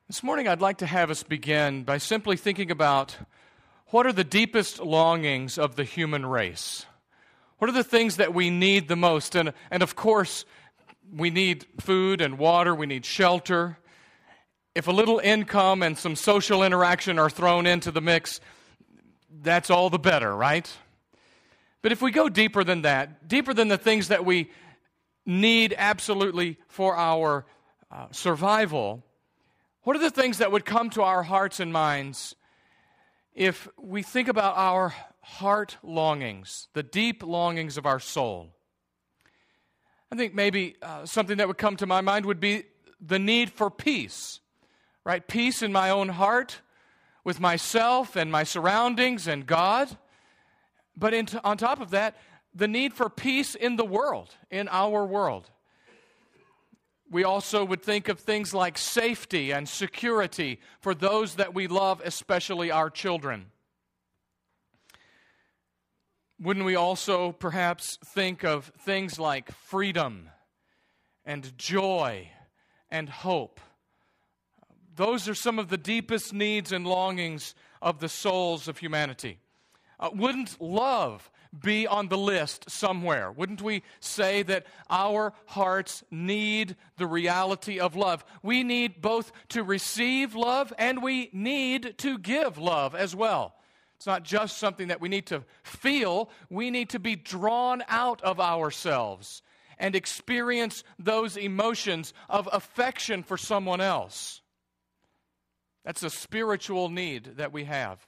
This morning I'd like to have us begin by simply thinking about what are the deepest longings of the human race. What are the things that we need the most? And of course, we need food and water, we need shelter. If a little income and some social interaction are thrown into the mix, that's all the better, right? But if we go deeper than that, deeper than the things that we need absolutely for our survival, what are the things that would come to our hearts and minds if we think about our heart longings, the deep longings of our soul? I think maybe something that would come to my mind would be the need for peace, right? Peace in my own heart, with myself and my surroundings and God. But on top of that, the need for peace in the world, in our world. We also would think of things like safety and security for those that we love, especially our children. Wouldn't we also perhaps think of things like freedom and joy and hope? Those are some of the deepest needs and longings of the souls of humanity. Wouldn't love be on the list somewhere? Wouldn't we say that our hearts need the reality of love? We need both to receive love and we need to give love as well. It's not just something that we need to feel. We need to be drawn out of ourselves and experience those emotions of affection for someone else. That's a spiritual need that we have.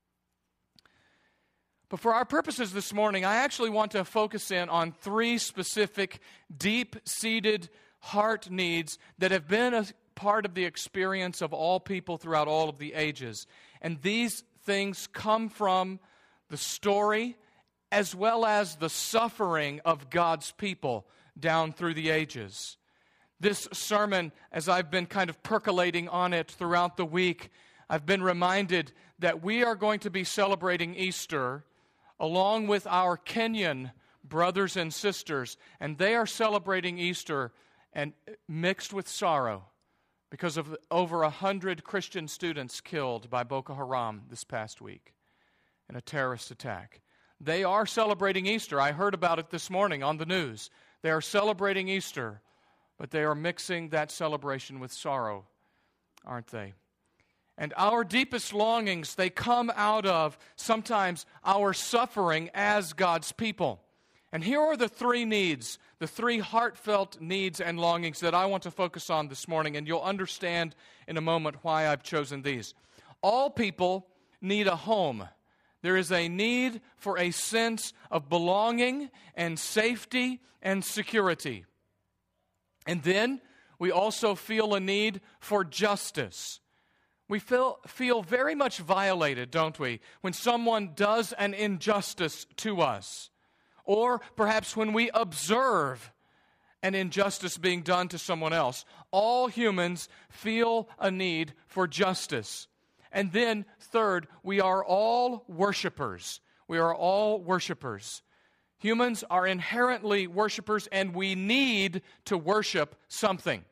But for our purposes this morning, I actually want to focus in on three specific, deep-seated heart needs that have been a part of the experience of all people throughout all of the ages. And these things come from the story as well as the suffering of God's people down through the ages. This sermon, as I've been kind of percolating on it throughout the week, I've been reminded that we are going to be celebrating Easter along with our Kenyan brothers and sisters, and they are celebrating Easter and mixed with sorrow because of over 100 Christian students killed by Boko Haram this past week in a terrorist attack. They are celebrating Easter. I heard about it this morning on the news. They are celebrating Easter, but they are mixing that celebration with sorrow, aren't they? And our deepest longings, they come out of sometimes our suffering as God's people. And here are the three needs, the three heartfelt needs and longings that I want to focus on this morning, and you'll understand in a moment why I've chosen these. All people need a home. There is a need for a sense of belonging and safety and security. And then we also feel a need for justice. We feel very much violated, don't we, when someone does an injustice to us, or perhaps when we observe an injustice being done to someone else. All humans feel a need for justice. And then, third, we are all worshipers. We are all worshipers. Humans are inherently worshipers, and we need to worship something.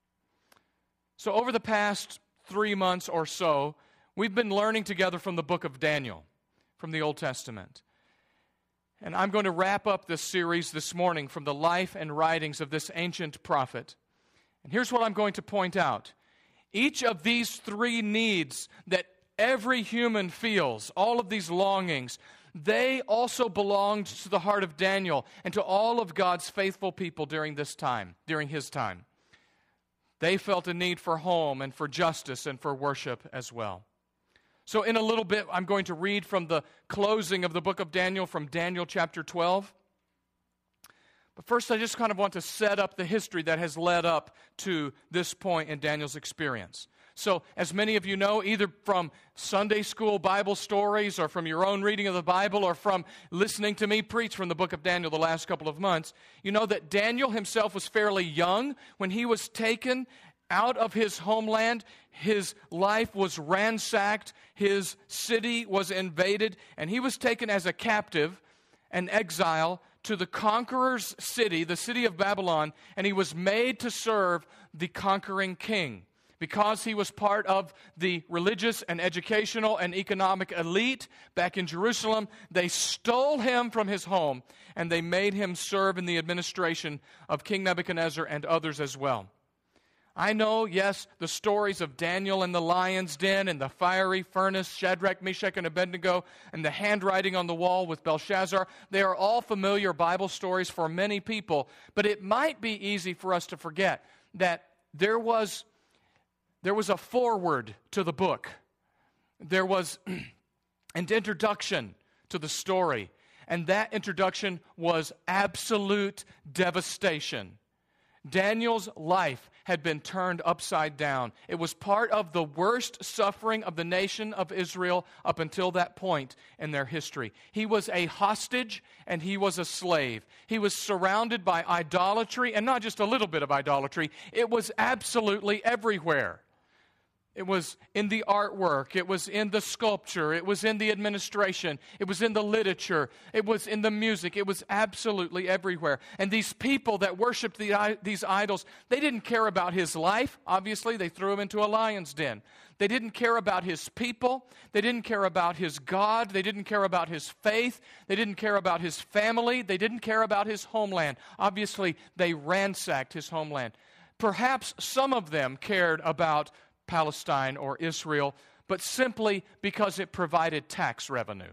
So over the past 3 months or so, we've been learning together from the book of Daniel, from the Old Testament. And I'm going to wrap up this series this morning from the life and writings of this ancient prophet. And here's what I'm going to point out. Each of these three needs that every human feels, all of these longings, they also belonged to the heart of Daniel and to all of God's faithful people during his time. They felt a need for home and for justice and for worship as well. So in a little bit, I'm going to read from the closing of the book of Daniel, from Daniel chapter 12. But first, I just kind of want to set up the history that has led up to this point in Daniel's experience. So, as many of you know, either from Sunday school Bible stories or from your own reading of the Bible or from listening to me preach from the book of Daniel the last couple of months, you know that Daniel himself was fairly young when he was taken out of his homeland. His life was ransacked, his city was invaded, and he was taken as a captive, an exile, to the conqueror's city, the city of Babylon, and he was made to serve the conquering king. Because he was part of the religious and educational and economic elite back in Jerusalem, they stole him from his home and they made him serve in the administration of King Nebuchadnezzar and others as well. I know, yes, the stories of Daniel in the lion's den and the fiery furnace, Shadrach, Meshach, and Abednego, and the handwriting on the wall with Belshazzar. They are all familiar Bible stories for many people, but it might be easy for us to forget that there was a foreword to the book. There was an introduction to the story, and that introduction was absolute devastation. Daniel's life had been turned upside down. It was part of the worst suffering of the nation of Israel up until that point in their history. He was a hostage and he was a slave. He was surrounded by idolatry, and not just a little bit of idolatry. It was absolutely everywhere. It was in the artwork, it was in the sculpture, it was in the administration, it was in the literature, it was in the music, it was absolutely everywhere. And these people that worshiped these idols, they didn't care about his life. Obviously, they threw him into a lion's den. They didn't care about his people. They didn't care about his God. They didn't care about his faith. They didn't care about his family. They didn't care about his homeland. Obviously, they ransacked his homeland. Perhaps some of them cared about Palestine or Israel, but simply because it provided tax revenue.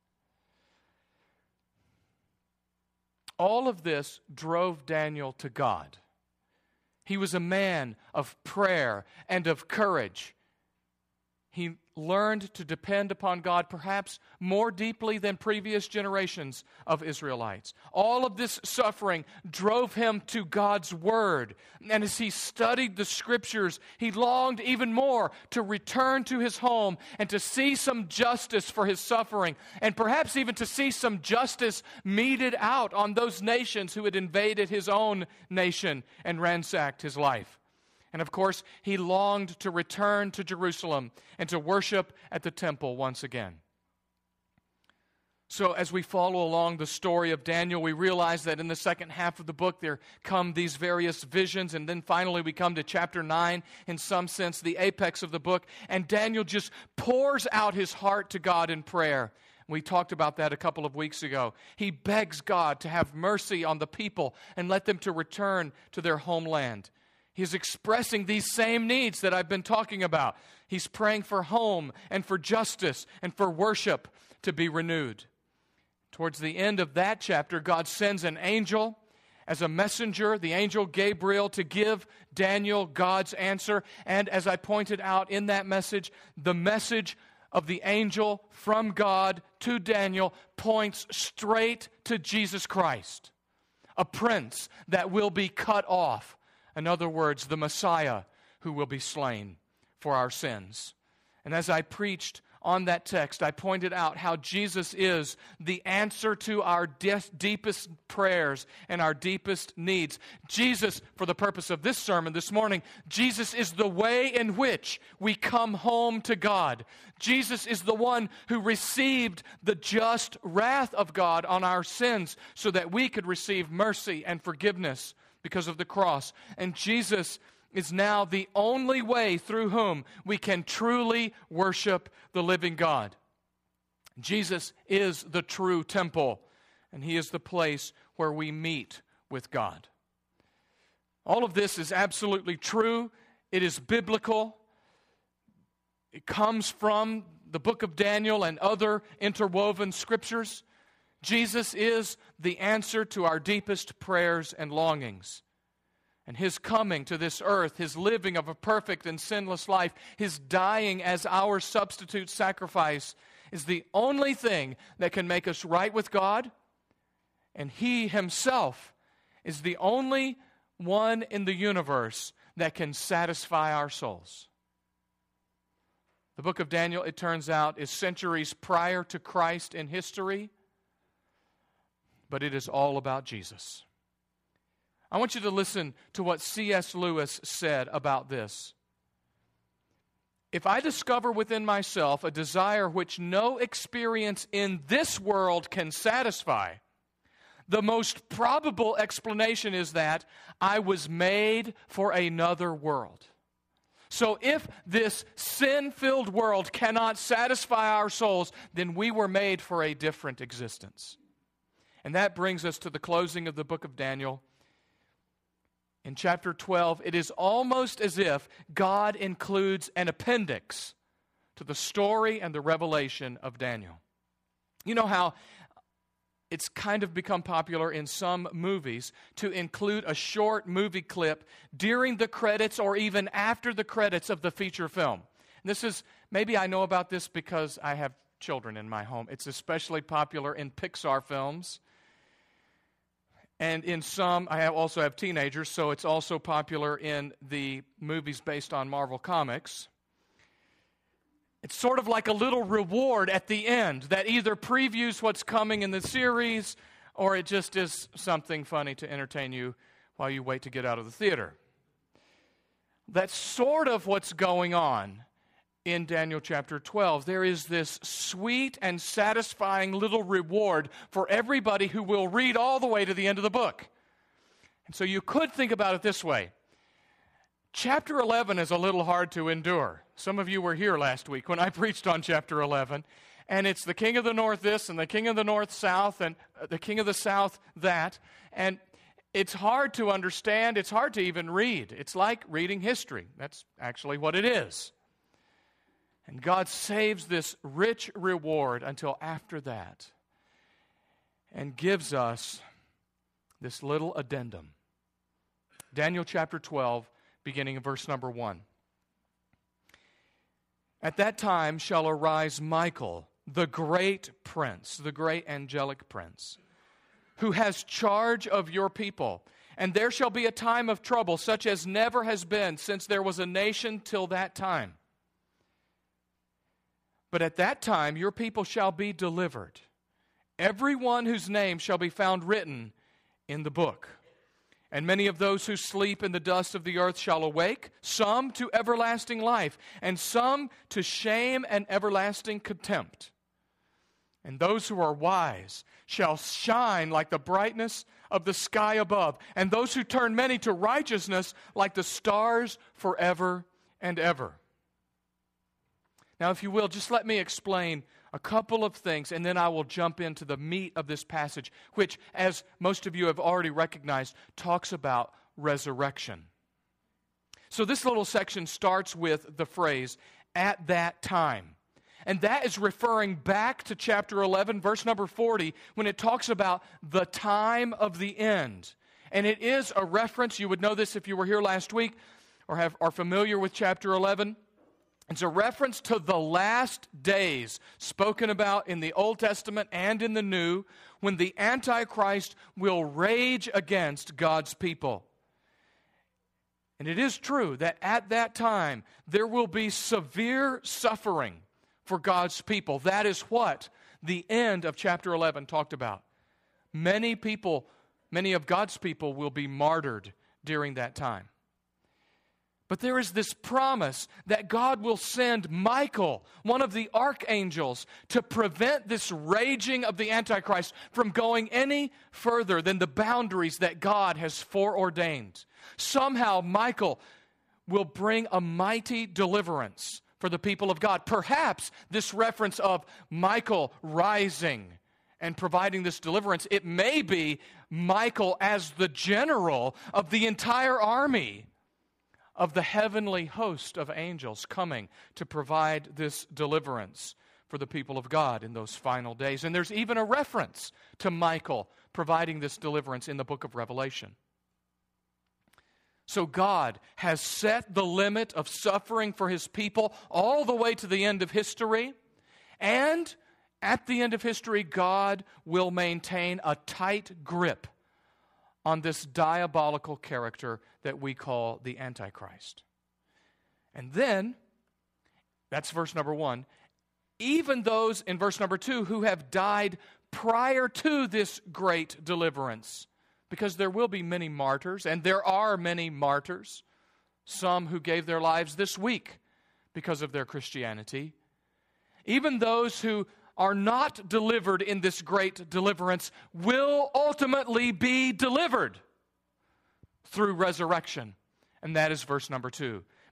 All of this drove Daniel to God. He was a man of prayer and of courage. He learned to depend upon God perhaps more deeply than previous generations of Israelites. All of this suffering drove him to God's Word. And as he studied the Scriptures, he longed even more to return to his home and to see some justice for his suffering, and perhaps even to see some justice meted out on those nations who had invaded his own nation and ransacked his life. And of course, he longed to return to Jerusalem and to worship at the temple once again. So as we follow along the story of Daniel, we realize that in the second half of the book there come these various visions, and then finally we come to chapter 9, in some sense the apex of the book, and Daniel just pours out his heart to God in prayer. We talked about that a couple of weeks ago. He begs God to have mercy on the people and let them to return to their homeland. He's expressing these same needs that I've been talking about. He's praying for home and for justice and for worship to be renewed. Towards the end of that chapter, God sends an angel as a messenger, the angel Gabriel, to give Daniel God's answer. And as I pointed out in that message, the message of the angel from God to Daniel points straight to Jesus Christ, a prince that will be cut off. In other words, the Messiah who will be slain for our sins. And as I preached on that text, I pointed out how Jesus is the answer to our deepest prayers and our deepest needs. Jesus, for the purpose of this sermon this morning, Jesus is the way in which we come home to God. Jesus is the one who received the just wrath of God on our sins so that we could receive mercy and forgiveness because of the cross. And Jesus is now the only way through whom we can truly worship the living God. Jesus is the true temple, and He is the place where we meet with God. All of this is absolutely true. It is biblical. It comes from the book of Daniel and other interwoven scriptures. Jesus is the answer to our deepest prayers and longings. And His coming to this earth, His living of a perfect and sinless life, His dying as our substitute sacrifice is the only thing that can make us right with God. And He Himself is the only one in the universe that can satisfy our souls. The book of Daniel, it turns out, is centuries prior to Christ in history, but it is all about Jesus. I want you to listen to what C.S. Lewis said about this. If I discover within myself a desire which no experience in this world can satisfy, the most probable explanation is that I was made for another world. So if this sin-filled world cannot satisfy our souls, then we were made for a different existence. And that brings us to the closing of the book of Daniel. In chapter 12, it is almost as if God includes an appendix to the story and the revelation of Daniel. You know how it's kind of become popular in some movies to include a short movie clip during the credits or even after the credits of the feature film. And this is, maybe I know about this because I have children in my home. It's especially popular in Pixar films. And in some, I also have teenagers, so it's also popular in the movies based on Marvel Comics. It's sort of like a little reward at the end that either previews what's coming in the series or it just is something funny to entertain you while you wait to get out of the theater. That's sort of what's going on in Daniel chapter 12. There is this sweet and satisfying little reward for everybody who will read all the way to the end of the book. And so you could think about it this way. Chapter 11 is a little hard to endure. Some of you were here last week when I preached on chapter 11. And it's the king of the north this and the king of the north south and the king of the south that. And it's hard to understand. It's hard to even read. It's like reading history. That's actually what it is. And God saves this rich reward until after that and gives us this little addendum. Daniel chapter 12, beginning in verse number 1. At that time shall arise Michael, the great prince, the great angelic prince, who has charge of your people. And there shall be a time of trouble, such as never has been since there was a nation till that time. But at that time your people shall be delivered, everyone whose name shall be found written in the book. And many of those who sleep in the dust of the earth shall awake, some to everlasting life, and some to shame and everlasting contempt. And those who are wise shall shine like the brightness of the sky above, and those who turn many to righteousness like the stars forever and ever. Now, if you will, just let me explain a couple of things, and then I will jump into the meat of this passage, which, as most of you have already recognized, talks about resurrection. So this little section starts with the phrase, at that time. And that is referring back to chapter 11, verse number 40, when it talks about the time of the end. And it is a reference, you would know this if you were here last week, or are familiar with chapter 11. It's a reference to the last days spoken about in the Old Testament and in the New, when the Antichrist will rage against God's people. And it is true that at that time there will be severe suffering for God's people. That is what the end of chapter 11 talked about. Many of God's people will be martyred during that time. But there is this promise that God will send Michael, one of the archangels, to prevent this raging of the Antichrist from going any further than the boundaries that God has foreordained. Somehow Michael will bring a mighty deliverance for the people of God. Perhaps this reference of Michael rising and providing this deliverance, it may be Michael as the general of the entire army of the heavenly host of angels coming to provide this deliverance for the people of God in those final days. And there's even a reference to Michael providing this deliverance in the book of Revelation. So God has set the limit of suffering for His people all the way to the end of history. And at the end of history, God will maintain a tight grip on this diabolical character that we call the Antichrist. And then, that's verse number 1, even those in verse number 2 who have died prior to this great deliverance, because there will be many martyrs, and there are many martyrs, some who gave their lives this week because of their Christianity. Even those who are not delivered in this great deliverance will ultimately be delivered through resurrection. And that is verse number 2.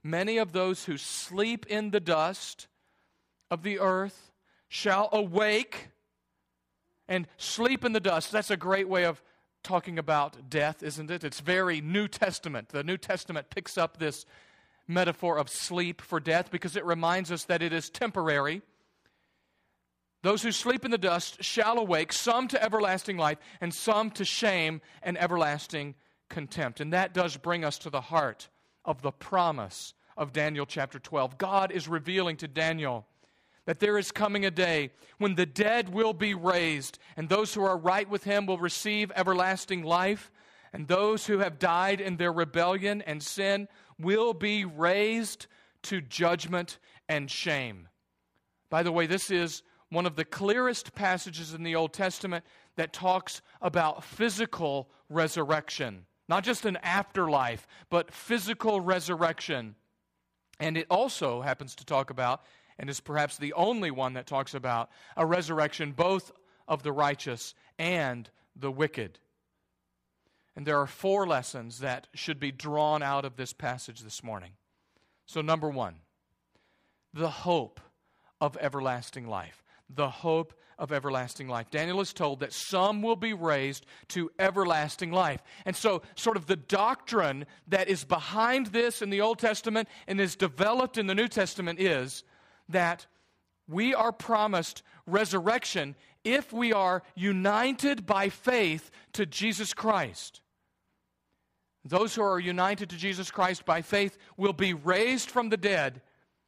many of those who sleep in the dust of the earth shall awake and sleep in the dust. That's a great way of talking about death, isn't it? It's very New Testament. The New Testament picks up this metaphor of sleep for death because it reminds us that it is temporary. Those who sleep in the dust shall awake, some to everlasting life and some to shame and everlasting contempt. And that does bring us to the heart of the promise of Daniel chapter 12. God is revealing to Daniel that there is coming a day when the dead will be raised, and those who are right with him will receive everlasting life, and those who have died in their rebellion and sin will be raised to judgment and shame. By the way, this is one of the clearest passages in the Old Testament that talks about physical resurrection. Not just an afterlife, but physical resurrection. And it also happens to talk about, and is perhaps the only one that talks about, a resurrection both of the righteous and the wicked. And there are 4 lessons that should be drawn out of this passage this morning. So number 1, the hope of everlasting life. The hope of everlasting life. Daniel is told that some will be raised to everlasting life. And so sort of the doctrine that is behind this in the Old Testament and is developed in the New Testament is that we are promised resurrection if we are united by faith to Jesus Christ. Those who are united to Jesus Christ by faith will be raised from the dead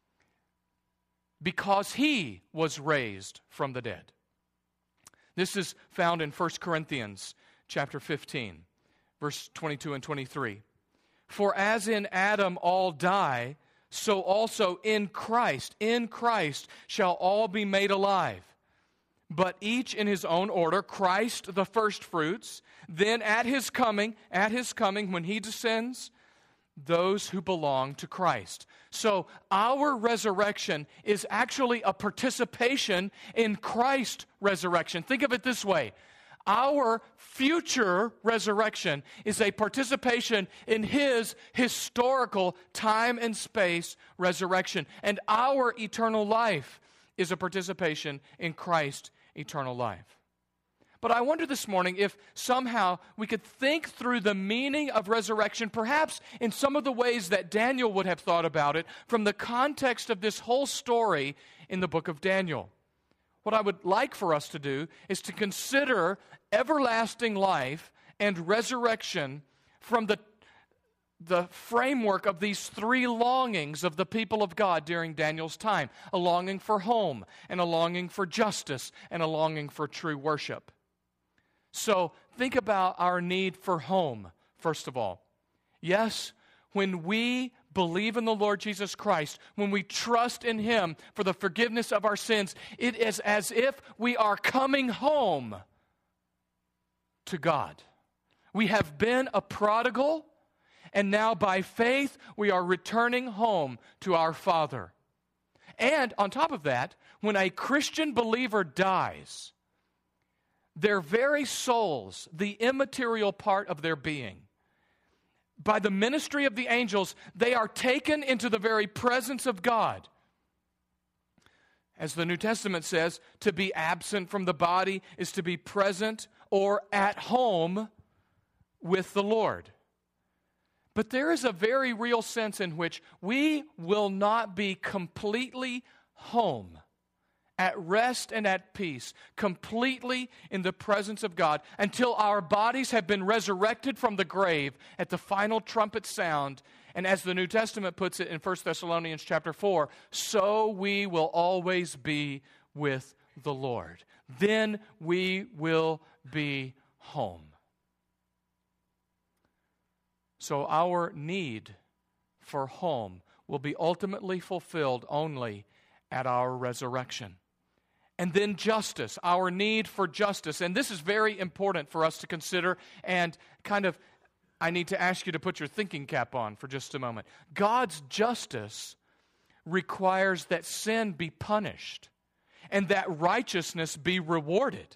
because He was raised from the dead. This is found in 1 Corinthians chapter 15, verse 22 and 23. For as in Adam all die, so also in Christ shall all be made alive. But each in his own order, Christ the firstfruits, then at his coming when He descends, those who belong to Christ. So our resurrection is actually a participation in Christ's resurrection. Think of it this way. Our future resurrection is a participation in His historical time and space resurrection. And our eternal life is a participation in Christ's eternal life. But I wonder this morning if somehow we could think through the meaning of resurrection, perhaps in some of the ways that Daniel would have thought about it, from the context of this whole story in the book of Daniel. What I would like for us to do is to consider everlasting life and resurrection from the framework of these 3 longings of the people of God during Daniel's time. A longing for home, and a longing for justice, and a longing for true worship. So think about our need for home, first of all. Yes, when we believe in the Lord Jesus Christ, when we trust in Him for the forgiveness of our sins, it is as if we are coming home to God. We have been a prodigal, and now by faith we are returning home to our Father. And on top of that, when a Christian believer dies, their very souls, the immaterial part of their being, by the ministry of the angels, they are taken into the very presence of God. As the New Testament says, to be absent from the body is to be present or at home with the Lord. But there is a very real sense in which we will not be completely home, at rest and at peace, completely in the presence of God, until our bodies have been resurrected from the grave at the final trumpet sound. And as the New Testament puts it in 1 Thessalonians chapter 4, so we will always be with the Lord. Then we will be home. So our need for home will be ultimately fulfilled only at our resurrection. And then justice, our need for justice. And this is very important for us to consider, and I need to ask you to put your thinking cap on for just a moment. God's justice requires that sin be punished and that righteousness be rewarded.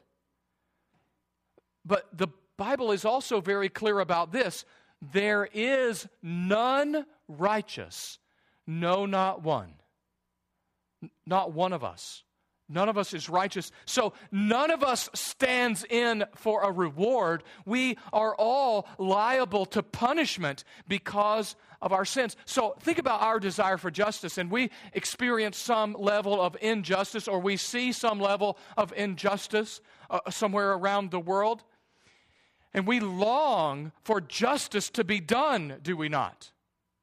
But the Bible is also very clear about this. There is none righteous, No, not one. Not one of us. None of us is righteous. So none of us stands in for a reward. We are all liable to punishment because of our sins. So think about our desire for justice, and we experience some level of injustice, or we see some level of injustice somewhere around the world. And we long for justice to be done, do we not?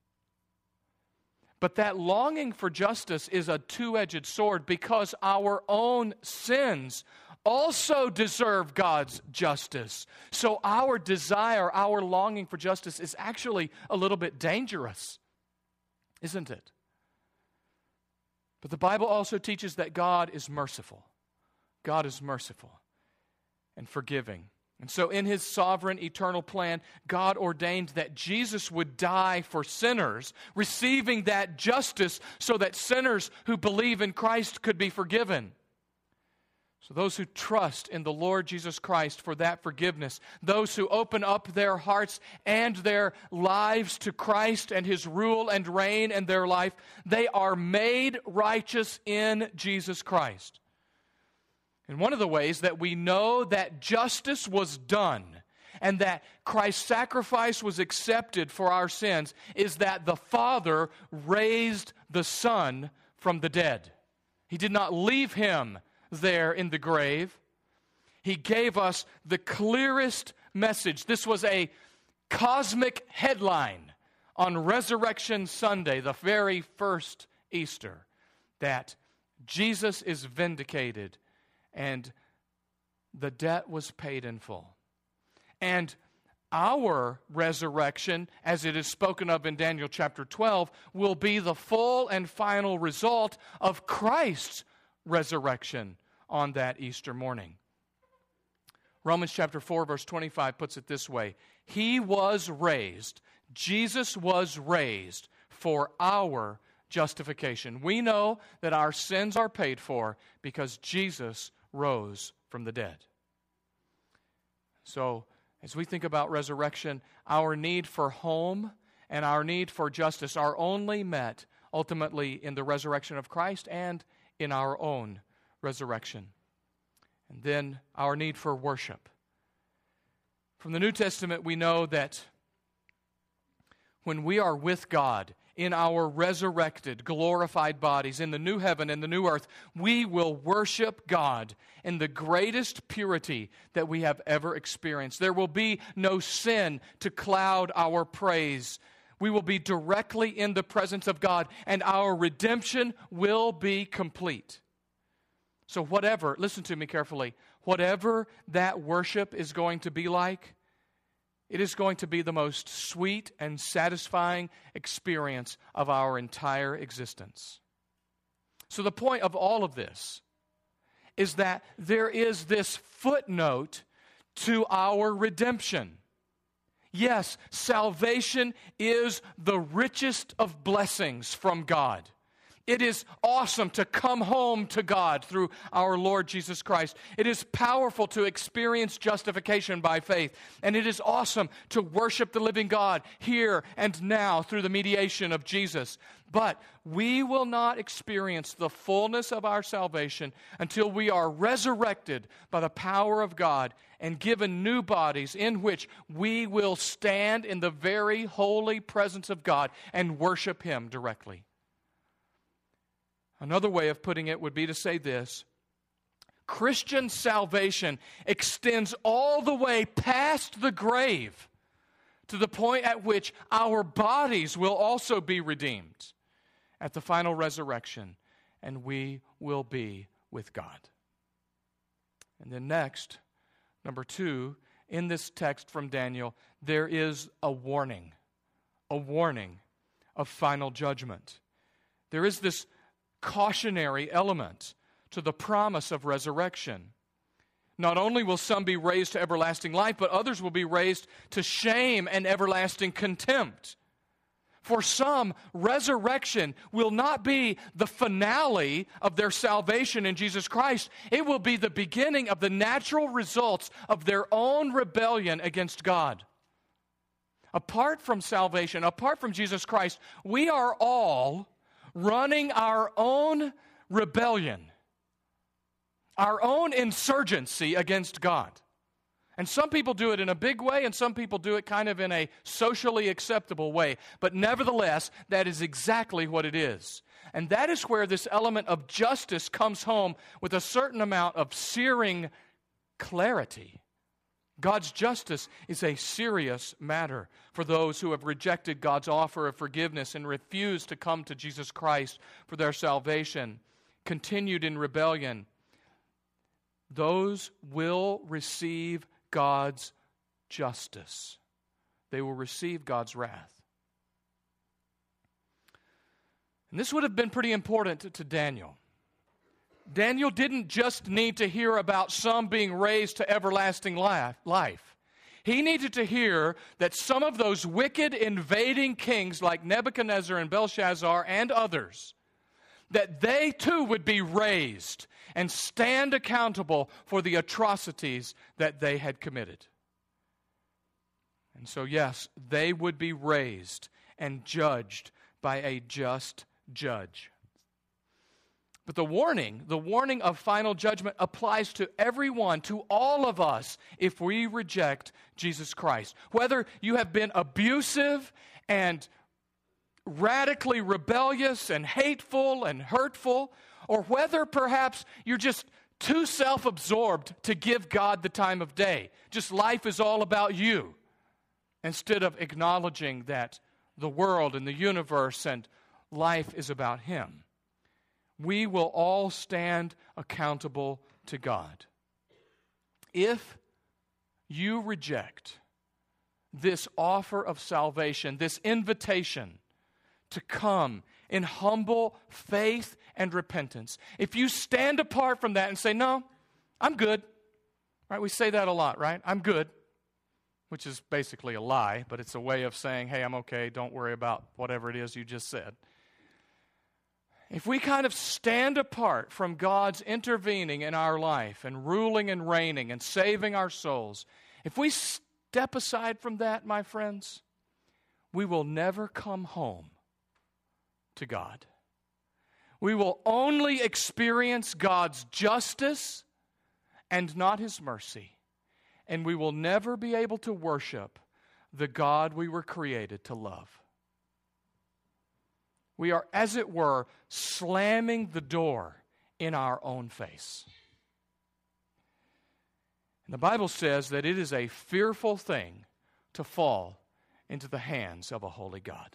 But that longing for justice is a two-edged sword, because our own sins also deserve God's justice. So our desire, our longing for justice is actually a little bit dangerous, isn't it? But the Bible also teaches that God is merciful. God is merciful and forgiving. And so in His sovereign, eternal plan, God ordained that Jesus would die for sinners, receiving that justice so that sinners who believe in Christ could be forgiven. So those who trust in the Lord Jesus Christ for that forgiveness, those who open up their hearts and their lives to Christ and His rule and reign in their life, they are made righteous in Jesus Christ. And one of the ways that we know that justice was done and that Christ's sacrifice was accepted for our sins is that the Father raised the Son from the dead. He did not leave Him there in the grave. He gave us the clearest message. This was a cosmic headline on Resurrection Sunday, the very first Easter, that Jesus is vindicated and the debt was paid in full. And our resurrection, as it is spoken of in Daniel chapter 12, will be the full and final result of Christ's resurrection on that Easter morning. Romans chapter 4, verse 25 puts it this way: He was raised, Jesus was raised for our justification. We know that our sins are paid for because Jesus rose from the dead. So, as we think about resurrection, our need for home and our need for justice are only met ultimately in the resurrection of Christ and in our own resurrection. And then our need for worship. From the New Testament, we know that when we are with God in our resurrected, glorified bodies, in the new heaven and the new earth, we will worship God in the greatest purity that we have ever experienced. There will be no sin to cloud our praise. We will be directly in the presence of God, and our redemption will be complete. So whatever, listen to me carefully, whatever that worship is going to be like, it is going to be the most sweet and satisfying experience of our entire existence. So the point of all of this is that there is this footnote to our redemption. Yes, salvation is the richest of blessings from God. It is awesome to come home to God through our Lord Jesus Christ. It is powerful to experience justification by faith. And it is awesome to worship the living God here and now through the mediation of Jesus. But we will not experience the fullness of our salvation until we are resurrected by the power of God and given new bodies in which we will stand in the very holy presence of God and worship Him directly. Another way of putting it would be to say this: Christian salvation extends all the way past the grave to the point at which our bodies will also be redeemed at the final resurrection, and we will be with God. And then next, number 2, in this text from Daniel, there is a warning of final judgment. There is this cautionary element to the promise of resurrection. Not only will some be raised to everlasting life, but others will be raised to shame and everlasting contempt. For some, resurrection will not be the finale of their salvation in Jesus Christ. It will be the beginning of the natural results of their own rebellion against God. Apart from salvation, apart from Jesus Christ, we are all running our own rebellion, our own insurgency against God. And some people do it in a big way, and some people do it kind of in a socially acceptable way. But nevertheless, that is exactly what it is. And that is where this element of justice comes home with a certain amount of searing clarity. God's justice is a serious matter for those who have rejected God's offer of forgiveness and refused to come to Jesus Christ for their salvation, continued in rebellion. Those will receive God's justice. They will receive God's wrath. And this would have been pretty important to Daniel. Daniel didn't just need to hear about some being raised to everlasting life. He needed to hear that some of those wicked invading kings like Nebuchadnezzar and Belshazzar and others, that they too would be raised and stand accountable for the atrocities that they had committed. And so, yes, they would be raised and judged by a just judge. But the warning of final judgment applies to everyone, to all of us, if we reject Jesus Christ. Whether you have been abusive and radically rebellious and hateful and hurtful, or whether perhaps you're just too self-absorbed to give God the time of day. Just life is all about you, instead of acknowledging that the world and the universe and life is about Him. We will all stand accountable to God. If you reject this offer of salvation, this invitation to come in humble faith and repentance, if you stand apart from that and say, no, I'm good, right? We say that a lot, right? I'm good, which is basically a lie, but it's a way of saying, hey, I'm okay, don't worry about whatever it is you just said. If we kind of stand apart from God's intervening in our life and ruling and reigning and saving our souls, if we step aside from that, my friends, we will never come home to God. We will only experience God's justice and not His mercy. And we will never be able to worship the God we were created to love. We are, as it were, slamming the door in our own face. And the Bible says that it is a fearful thing to fall into the hands of a holy God.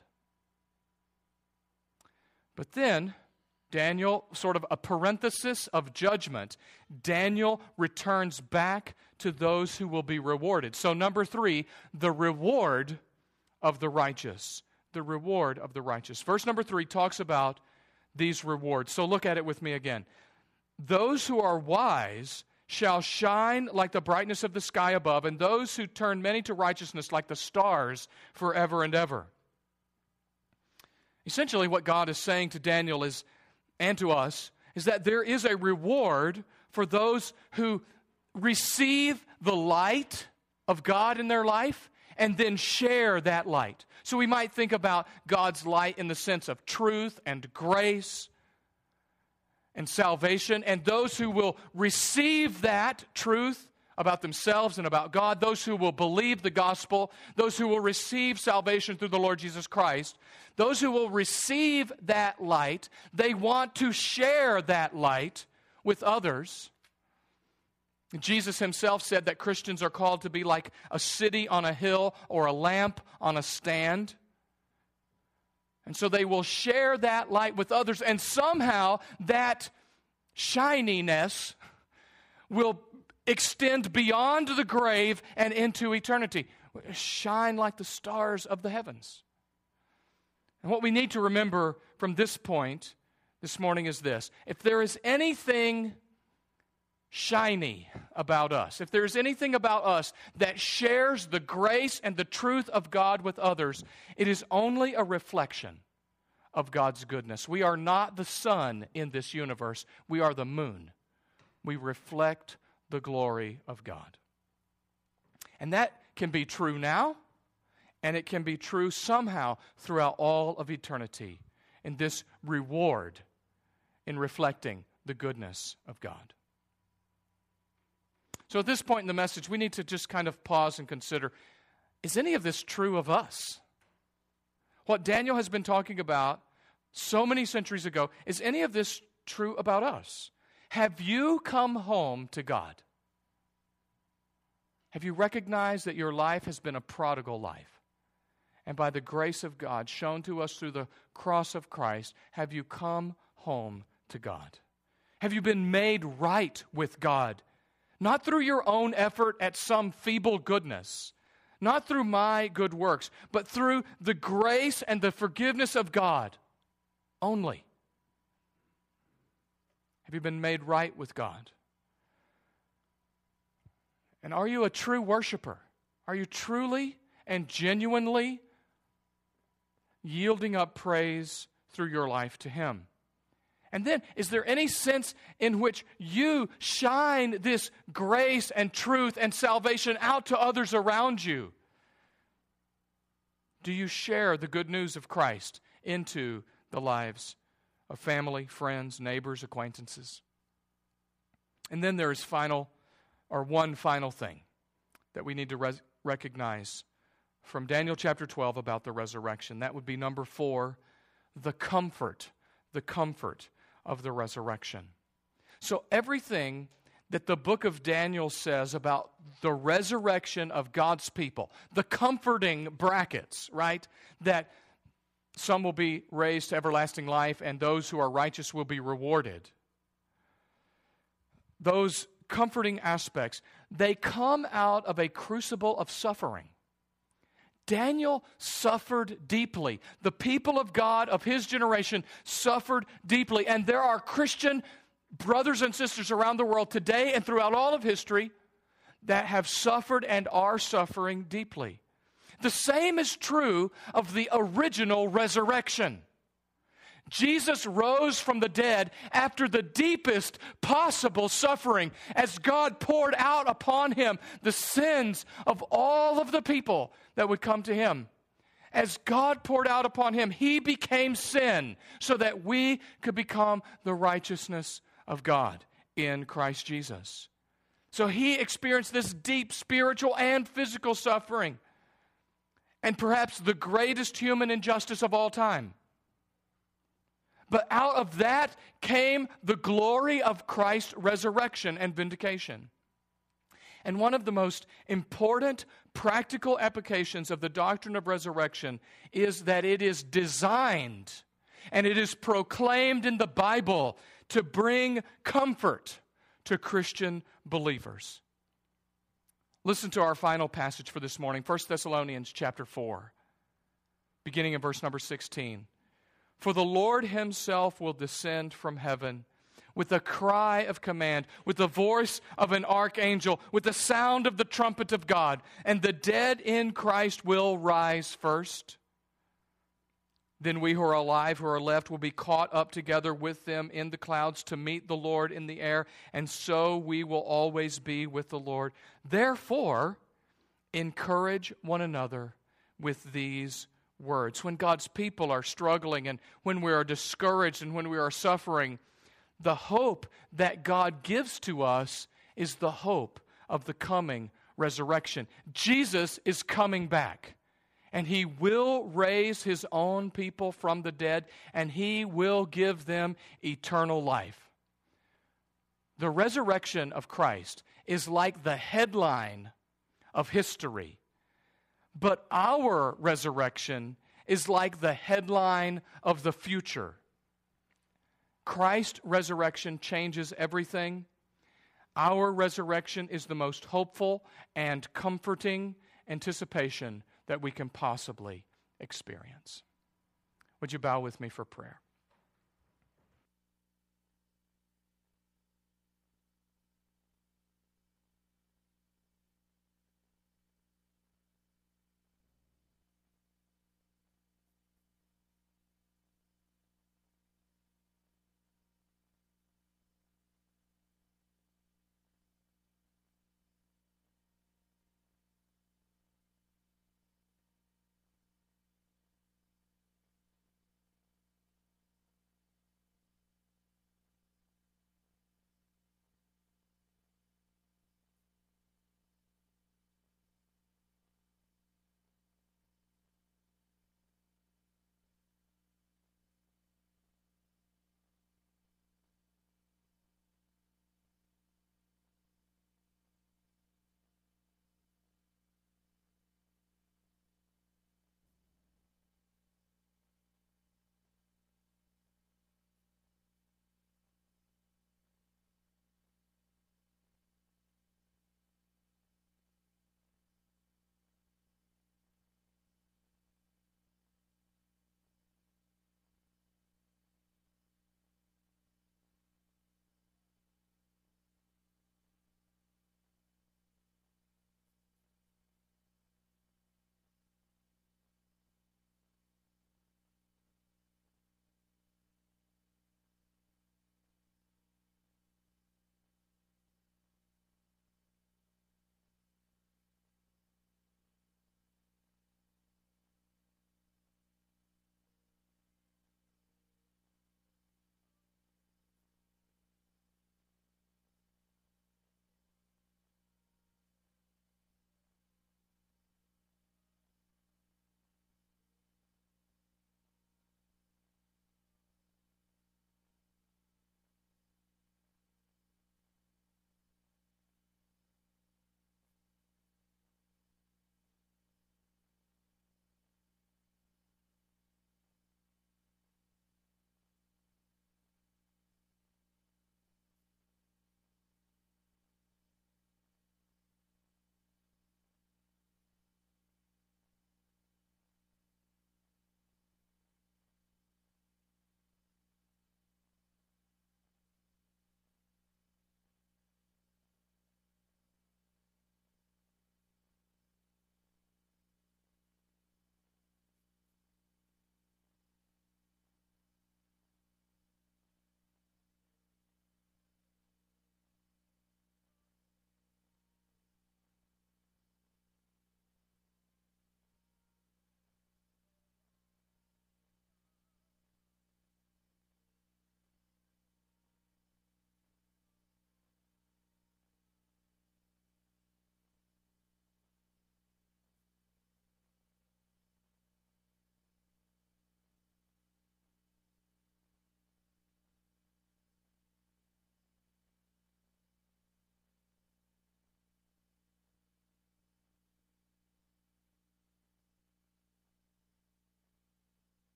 But then, Daniel, sort of a parenthesis of judgment, Daniel returns back to those who will be rewarded. So number 3, the reward of the righteous. The reward of the righteous. Verse number 3 talks about these rewards. So look at it with me again. Those who are wise shall shine like the brightness of the sky above, and those who turn many to righteousness like the stars forever and ever. Essentially, what God is saying to Daniel is, and to us, is that there is a reward for those who receive the light of God in their life and then share that light. So we might think about God's light in the sense of truth and grace and salvation, and those who will receive that truth about themselves and about God, those who will believe the gospel, those who will receive salvation through the Lord Jesus Christ, those who will receive that light, they want to share that light with others. Jesus Himself said that Christians are called to be like a city on a hill or a lamp on a stand. And so they will share that light with others, and somehow that shininess will extend beyond the grave and into eternity. Shine like the stars of the heavens. And what we need to remember from this point this morning is this. If there is anything shiny about us, if there's anything about us that shares the grace and the truth of God with others, it is only a reflection of God's goodness. We are not the sun in this universe. We are the moon. We reflect the glory of God. And that can be true now, and it can be true somehow throughout all of eternity in this reward in reflecting the goodness of God. So at this point in the message, we need to just kind of pause and consider, is any of this true of us? What Daniel has been talking about so many centuries ago, is any of this true about us? Have you come home to God? Have you recognized that your life has been a prodigal life? And by the grace of God shown to us through the cross of Christ, have you come home to God? Have you been made right with God? Not through your own effort at some feeble goodness, not through my good works, but through the grace and the forgiveness of God only. Have you been made right with God? And are you a true worshiper? Are you truly and genuinely yielding up praise through your life to Him? And then, is there any sense in which you shine this grace and truth and salvation out to others around you? Do you share the good news of Christ into the lives of family, friends, neighbors, acquaintances? And then there is one final thing that we need to recognize from Daniel chapter 12 about the resurrection. That would be number 4, the comfort of the resurrection. So everything that the book of Daniel says about the resurrection of God's people, the comforting brackets, right, that some will be raised to everlasting life and those who are righteous will be rewarded. Those comforting aspects, they come out of a crucible of suffering. Daniel suffered deeply. The people of God of his generation suffered deeply. And there are Christian brothers and sisters around the world today and throughout all of history that have suffered and are suffering deeply. The same is true of the original resurrection. Jesus rose from the dead after the deepest possible suffering as God poured out upon Him the sins of all of the people that would come to Him. As God poured out upon Him, He became sin so that we could become the righteousness of God in Christ Jesus. So He experienced this deep spiritual and physical suffering, and perhaps the greatest human injustice of all time. But out of that came the glory of Christ's resurrection and vindication. And one of the most important practical applications of the doctrine of resurrection is that it is designed and it is proclaimed in the Bible to bring comfort to Christian believers. Listen to our final passage for this morning, 1 Thessalonians chapter 4, beginning in verse number 16. For the Lord Himself will descend from heaven with a cry of command, with the voice of an archangel, with the sound of the trumpet of God, and the dead in Christ will rise first. Then we who are alive, who are left, will be caught up together with them in the clouds to meet the Lord in the air, and so we will always be with the Lord. Therefore, encourage one another with these words. When God's people are struggling and when we are discouraged and when we are suffering, the hope that God gives to us is the hope of the coming resurrection. Jesus is coming back, and He will raise His own people from the dead, and He will give them eternal life. The resurrection of Christ is like the headline of history. But our resurrection is like the headline of the future. Christ's resurrection changes everything. Our resurrection is the most hopeful and comforting anticipation that we can possibly experience. Would you bow with me for prayer?